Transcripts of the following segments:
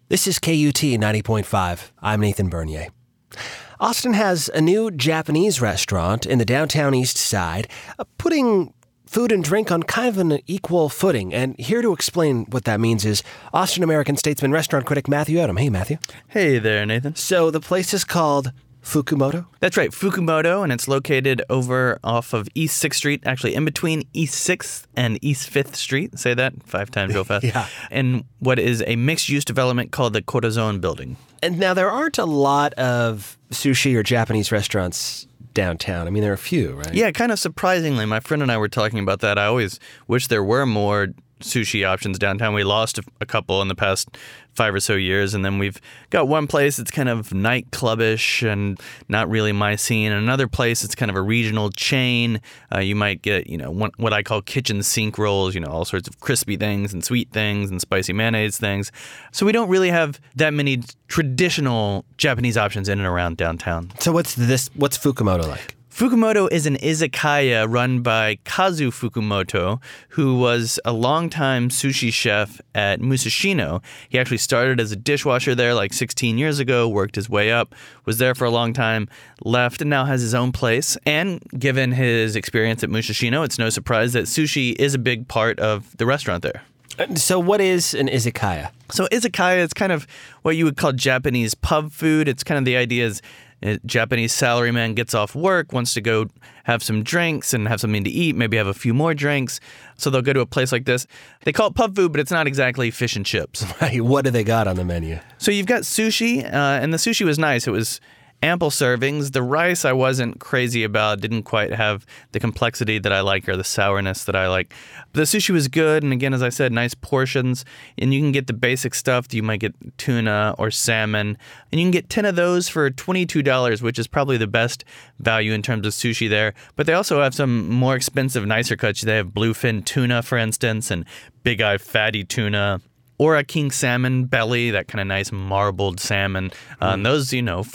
This is KUT 90.5. I'm Nathan Bernier. Austin has a new Japanese restaurant in the downtown east side, putting food and drink on kind of an equal footing. And here to explain what that means is Austin American statesman restaurant critic Matthew Odom. Hey, Matthew. Hey there, Nathan. So the place is called Fukumoto? That's right, Fukumoto, and it's located over off of East 6th Street, actually in between East 6th and East 5th Street. Say that 5 times real fast. Yeah. In what is a mixed-use development called the Corazon Building. And now there aren't a lot of sushi or Japanese restaurants downtown. I mean, there are a few, right? Yeah, kind of surprisingly. My friend and I were talking about that. I always wish there were more sushi options downtown. We lost a couple in the past 5 or so years, and then we've got one place that's kind of nightclubish and not really my scene, and another place that's kind of a regional chain. You might get, what I call kitchen sink rolls, all sorts of crispy things and sweet things and spicy mayonnaise things. So we don't really have that many traditional Japanese options in and around downtown. So what's Fukumoto like? Fukumoto is an izakaya run by Kazu Fukumoto, who was a longtime sushi chef at Musashino. He actually started as a dishwasher there like 16 years ago, worked his way up, was there for a long time, left, and now has his own place. And given his experience at Musashino, it's no surprise that sushi is a big part of the restaurant there. So what is an izakaya? So izakaya is kind of what you would call Japanese pub food. It's kind of the idea is a Japanese salaryman gets off work, wants to go have some drinks and have something to eat, maybe have a few more drinks. So they'll go to a place like this. They call it pub food, but it's not exactly fish and chips. Right. What do they got on the menu? So you've got sushi, and the sushi was nice. It was ample servings. The rice I wasn't crazy about, didn't quite have the complexity that I like or the sourness that I like. But the sushi was good, and again, as I said, nice portions. And you can get the basic stuff. You might get tuna or salmon, and you can get 10 of those for $22, which is probably the best value in terms of sushi there. But they also have some more expensive, nicer cuts. They have bluefin tuna, for instance, and big eye fatty tuna. Or a king salmon belly, that kind of nice marbled salmon. And those, $4, $5,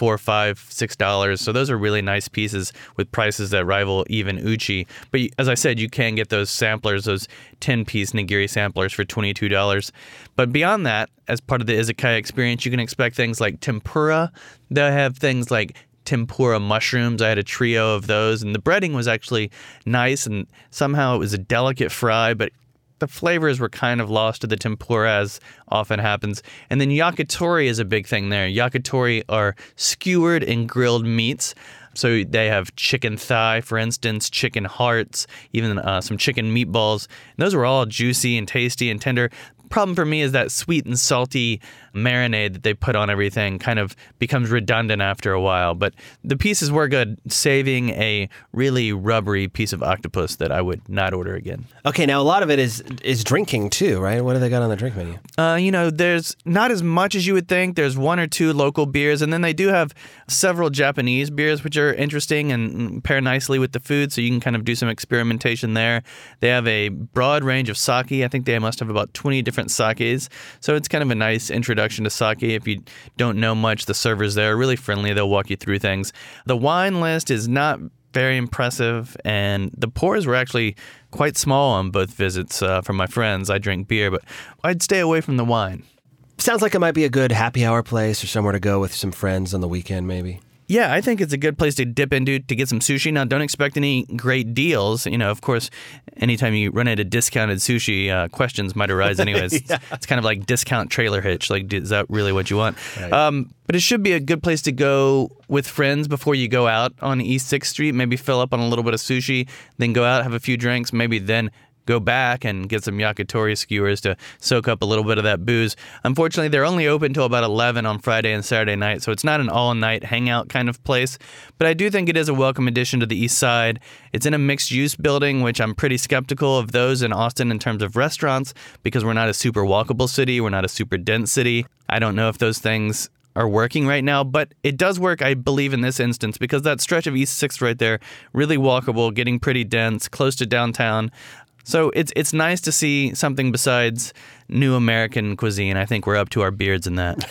$6. So those are really nice pieces with prices that rival even uchi. But as I said, you can get those samplers, those 10-piece nigiri samplers for $22. But beyond that, as part of the izakaya experience, you can expect things like tempura. They'll have things like tempura mushrooms. I had a trio of those. And the breading was actually nice. And somehow it was a delicate fry, but the flavors were kind of lost to the tempura, as often happens. And then yakitori is a big thing there. Yakitori are skewered and grilled meats. So they have chicken thigh, for instance, chicken hearts, even some chicken meatballs. And those were all juicy and tasty and tender. Problem for me is that sweet and salty marinade that they put on everything kind of becomes redundant after a while. But the pieces were good, saving a really rubbery piece of octopus that I would not order again. Okay, now a lot of it is drinking too, right? What do they got on the drink menu? There's not as much as you would think. There's 1 or 2 local beers, and then they do have several Japanese beers, which are interesting and pair nicely with the food, so you can kind of do some experimentation there. They have a broad range of sake. I think they must have about 20 different sakes, so it's kind of a nice introduction to sake. If you don't know much, the servers there are really friendly. They'll walk you through things. The wine list is not very impressive, and the pours were actually quite small on both visits from my friends. I drink beer, but I'd stay away from the wine. Sounds like it might be a good happy hour place or somewhere to go with some friends on the weekend, maybe. Yeah, I think it's a good place to dip into to get some sushi. Now, don't expect any great deals. Of course, anytime you run into discounted sushi, questions might arise anyways. Yeah. It's kind of like discount trailer hitch. Like, is that really what you want? Right. But it should be a good place to go with friends before you go out on East 6th Street. Maybe fill up on a little bit of sushi, then go out, have a few drinks, maybe then go back and get some yakitori skewers to soak up a little bit of that booze. Unfortunately, they're only open till about 11 on Friday and Saturday night, so it's not an all-night hangout kind of place. But I do think it is a welcome addition to the east side. It's in a mixed-use building, which I'm pretty skeptical of those in Austin in terms of restaurants, because we're not a super walkable city, we're not a super dense city. I don't know if those things are working right now, but it does work, I believe, in this instance, because that stretch of East 6th right there, really walkable, getting pretty dense, close to downtown. So it's nice to see something besides new American cuisine. I think we're up to our beards in that.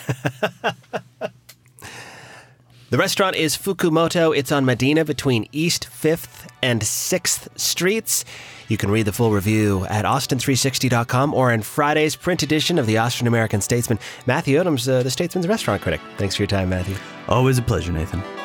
The restaurant is Fukumoto. It's on Medina between East 5th and 6th Streets. You can read the full review at austin360.com or in Friday's print edition of the Austin American Statesman. Matthew Odoms, the Statesman's restaurant critic. Thanks for your time, Matthew. Always a pleasure, Nathan.